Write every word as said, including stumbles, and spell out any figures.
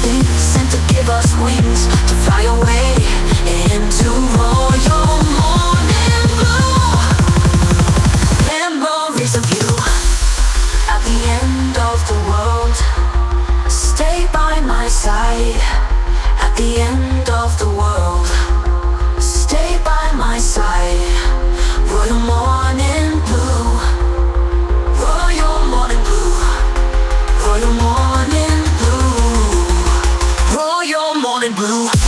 something sent to give us wings to fly away into royal morning blue. Memories of you at the end of the world. Stay by my side at the end of the world. Stay by my side. Royal morning blue. Royal morning blue. Royal morning blue. Royal morning blue.